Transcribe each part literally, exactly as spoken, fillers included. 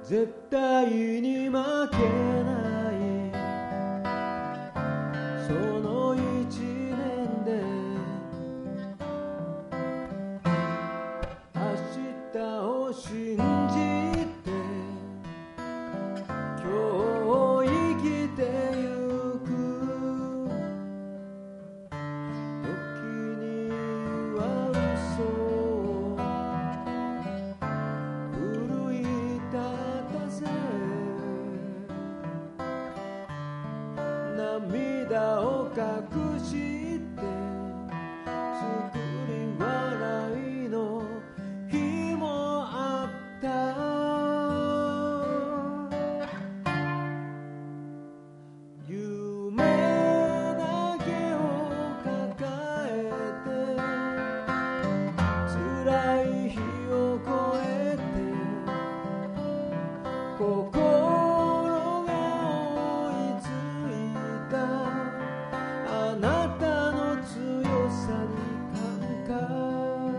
絶対に負けないその一年で明日を信じて今日生きてゆく時には嘘を奮い立たせ涙を隠して作り笑いの日もあった夢だけを抱えて辛い日を越えて心が追いついたあなたの強さに感慨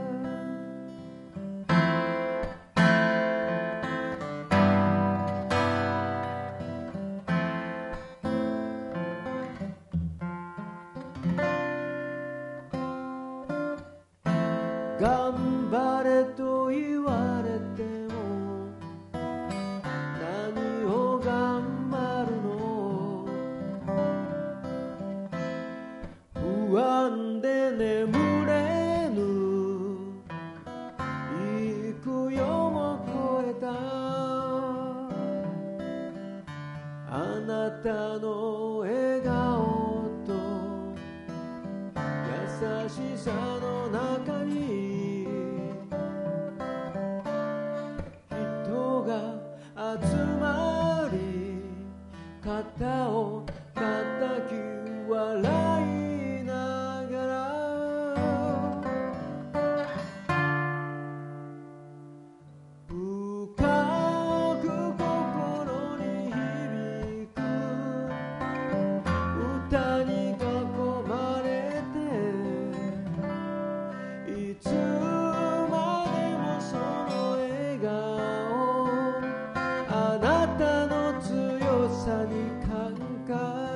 頑張れと言われても何を頑張るの不安で眠れぬ幾夜も越えたあなたの笑顔と優しさの中に人が集まり肩を叩き笑いながら深く心に響く歌に囲まれていつまでもその笑顔あなたの強さに感慨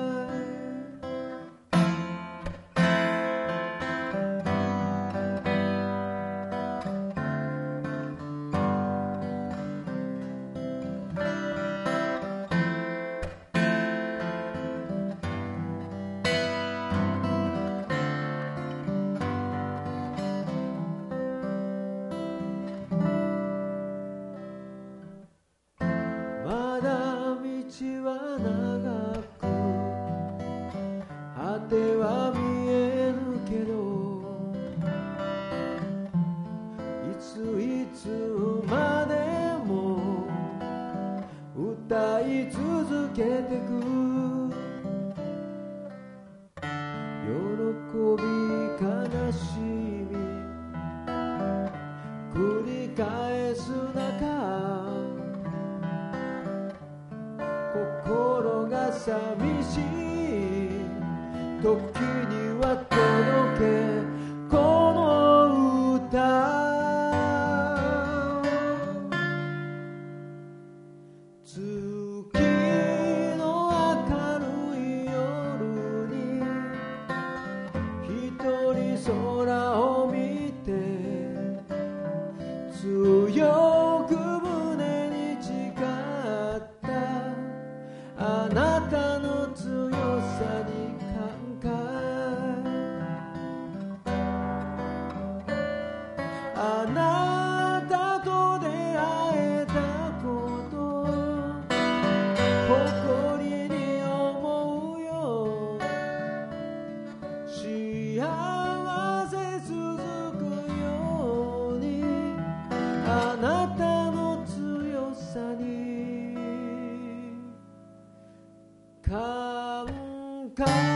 まだ道は長く果ては見えぬけどいついつまでも歌い続けてく喜び悲しみ繰り返す中心が寂しい時には届けこの歌月の明るい夜に一人空を見て強く胸に誓ったあなたの強さに感慨あなたと出会えたこと誇りに思うよ幸せ続くようにあなたの強さに感慨